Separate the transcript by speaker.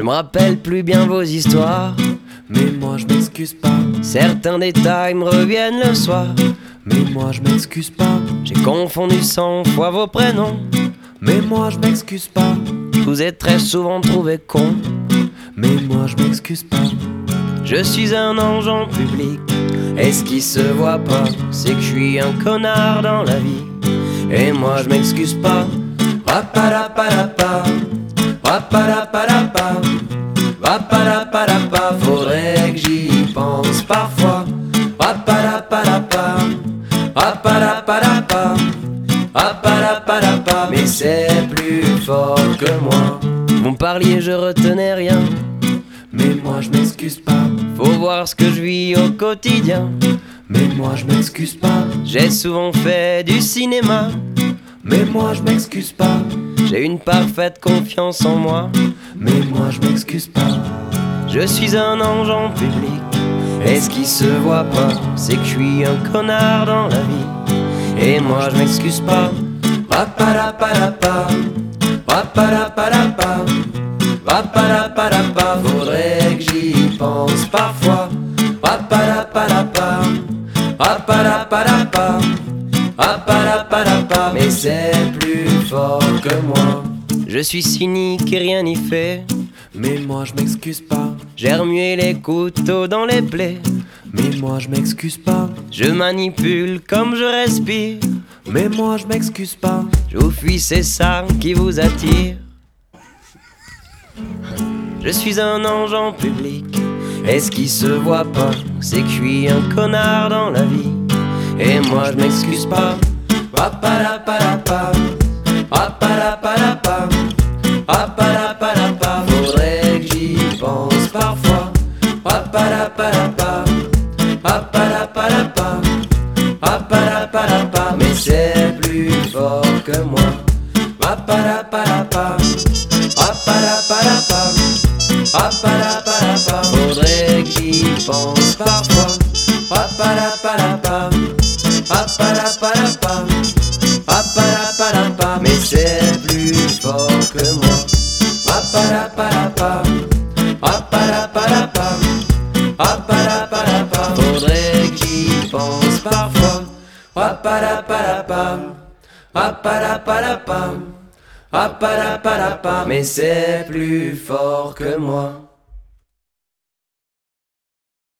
Speaker 1: Je me rappelle plus bien vos histoires,
Speaker 2: mais moi je m'excuse pas.
Speaker 1: certains détails me reviennent le soir,
Speaker 2: mais moi je m'excuse pas.
Speaker 1: J'ai confondu 100 fois vos prénoms,
Speaker 2: mais moi je m'excuse pas.
Speaker 1: je vous ai très souvent trouvé con,
Speaker 2: mais moi je m'excuse pas.
Speaker 1: Je suis un ange en public, et ce qui se voit pas, c'est que je suis un connard dans la vie, et moi je m'excuse pas.
Speaker 2: Raparapalapa, raparapalapa, raparapalapa, faudrait que j'y pense parfois. Raparapalapa, raparapalapa, raparapalapa, mais c'est plus fort que moi.
Speaker 1: Vous me parliez, je retenais rien,
Speaker 2: mais moi je m'excuse pas.
Speaker 1: faut voir ce que je vis au quotidien,
Speaker 2: mais moi je m'excuse pas.
Speaker 1: j'ai souvent fait du cinéma,
Speaker 2: mais moi je m'excuse pas.
Speaker 1: j'ai une parfaite confiance en moi,
Speaker 2: mais moi je m'excuse pas.
Speaker 1: je suis un ange en public, et ce qui se voit pas, c'est que je suis un connard dans la vie, et moi je m'excuse pas.
Speaker 2: Raparapalapa, raparapalapa, raparapalapa, faudrait que j'y pense parfois. Raparapalapa, raparapalapa, raparapalapa, mais c'est plus fort que moi.
Speaker 1: Je suis cynique et rien n'y fait,
Speaker 2: mais moi je m'excuse pas.
Speaker 1: j'ai remué les couteaux dans les plaies,
Speaker 2: mais moi je m'excuse pas.
Speaker 1: je manipule comme je respire,
Speaker 2: mais moi je m'excuse pas.
Speaker 1: je vous fuis, c'est ça qui vous attire. Je suis un ange en public, et ce qui se voit pas, c'est que je suis un connard dans la vie, et moi je m'excuse pas.
Speaker 2: Raparapalapa, raparapalapa, raparapalapa, faudrait que j'y pense parfois. Raparapalapa, raparapalapa, raparapalapa, mais c'est plus fort que moi. Raparapalapa, raparapalapa, raparapalapa, faudrait que j'y pense parfois. Raparapalapa, raparapalapa, raparapalapa, mais c'est plus fort que moi. Raparapalapa, raparapalapa, raparapalapa, faudrait que j'y pense parfois. Raparapalapa, raparapalapa, raparapalapa, mais c'est plus fort que moi.